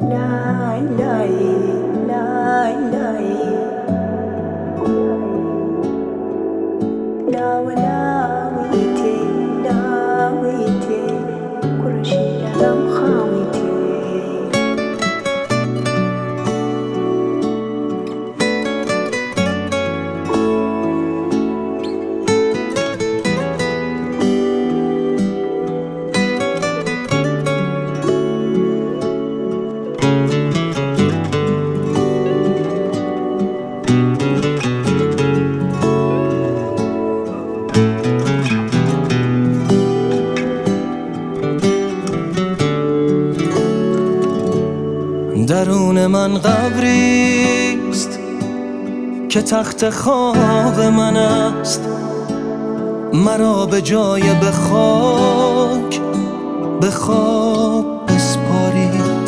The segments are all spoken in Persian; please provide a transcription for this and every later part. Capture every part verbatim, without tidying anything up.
درون من قبریست که تخت خواب من است، مرا به جای به خاک به خواب بسپارید.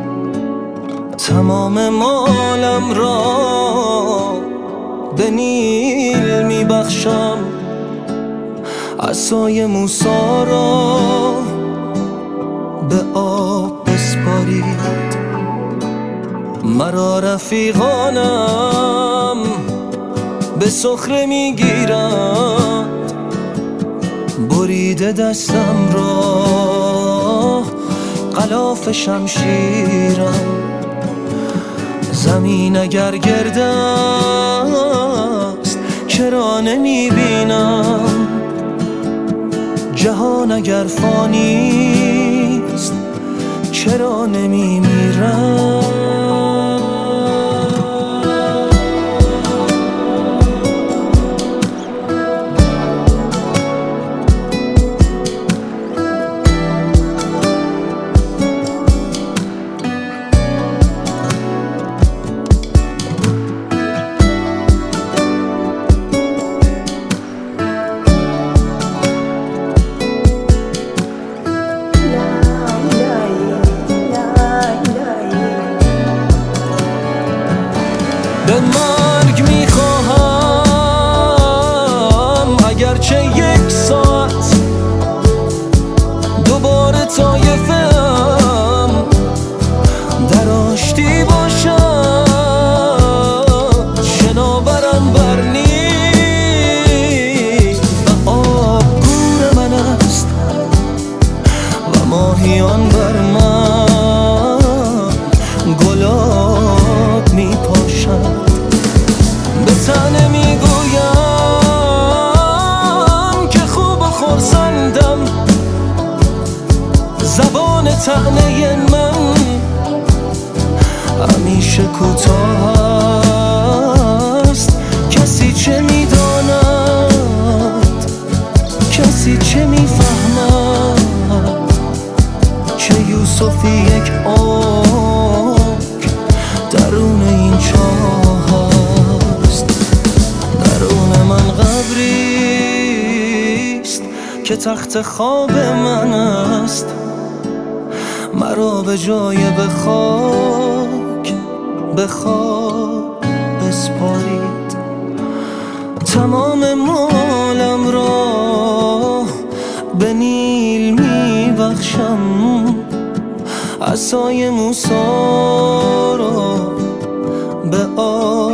تمام مالم را به نیل می بخشم، عصای موسی را به آب بسپارید. مرا رفیقانم به سخره می گیرند، بریده دستم را غلاف شمشیرم. زمین اگر گرد است چرا نمی بینم، جهان اگر فانی است چرا نمی میرم. به مرگ میخواهم اگرچه یک ساعت دوباره طایفم در آشتی باشد، شناورم بر نیل و آب گور من است و ماهیان بر من گلاب میپاشد. به تنه میگویم که خوب و خرسندم، زبان طعنه من همیشه کوتاه است. کسی چه میداند، کسی چه میفهمد، چه یوسفی یک آنک درون این چاه است. درون من قبریست که تخت خواب من است، مرا به جای به خاک به خواب بسپارید. تمام مالم را به نیل می بخشم، عصای موسی را به آب